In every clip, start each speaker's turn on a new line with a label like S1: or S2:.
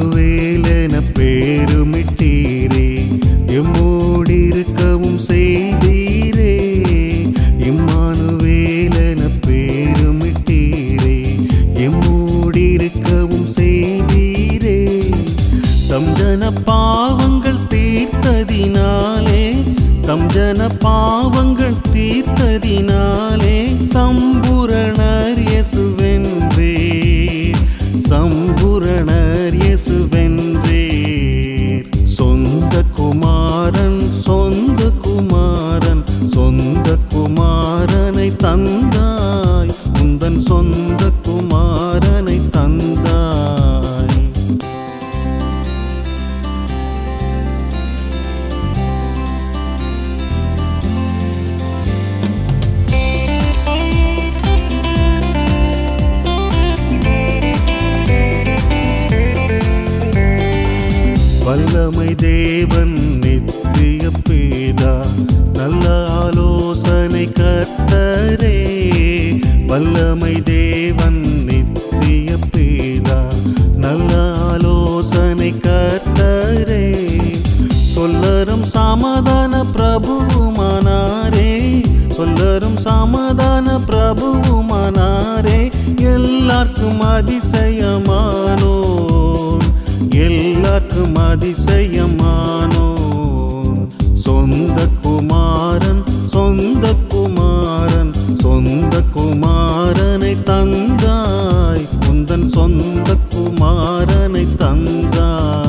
S1: இம்மானுவேலென பேருமிட்டீரே, எம்மோடிருக்கவும் செய்தீரே. இம்மானுவேலென பேருமிட்டீரே, எம்மோடிருக்கவும் செய்தீரே. தம் ஜன பாவங்கள் தீர்த்ததினாலே, தம் ஜன பாவங்கள் தீர்த்ததினாலே சம்பூரணர் இயேசுவென்றே, சம்பூரணர் இயேசுவென்றீர். சொந்த குமாரன், சொந்த குமாரன், சொந்த குமாரனை தந்தாய், உந்தன் சொந்த குமாரனை தந்தாய். வல்லமை தேவன் நித்திய பிதா, நல்ல ஆலோசனை கர்த்தரே. வல்லமை தேவன் நித்திய பிதா, நல்ல ஆலோசனை கர்த்தரே. சொல்லரும் சமாதான பிரபுவுமானாரே, சொல்லரும் சமாதான பிரபுவுமானாரே. எல்லாருக்கும் அதிசயமானோம், எல்லாருக்கும் அதிசயமானோம். சொந்த குமாரன், சொந்த குமாரன், சொந்த குமாரனை தந்தாய், உந்தன் சொந்த குமாரனை தந்தாய்.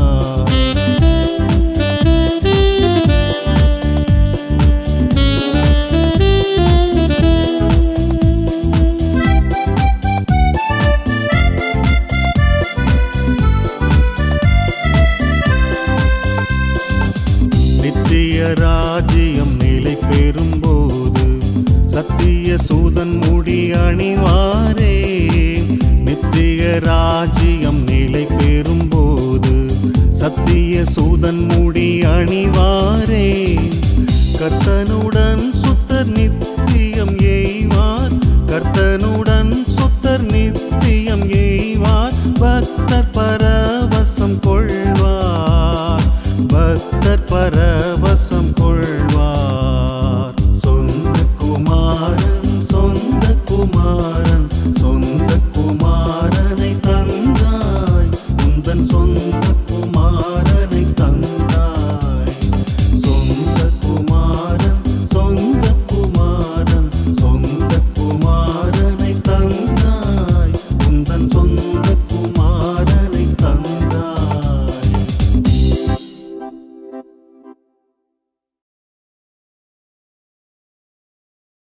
S1: நித்திய ராஜ்யம் நிலை பெறும்போது சத்திய சூதன் முடி அணிவாரே. நித்திய ராஜ்யம் நிலை பெறும்போது சத்திய சூதன் முடி அணிவாரே. கர்த்தனுடன் சுத்தர் நித்தியம் எய்வார், கர்த்தனுடன் சுத்தர் நித்தியம் எய்வார். பக்தர் பரவசம் கொள்வார், பக்தர் பரவசம் கொள்வார். சொந்த குமாரன், சொந்த குமாரன், சொந்த குமாரனை தந்தாய், உந்தன் சொந்த குமாரன்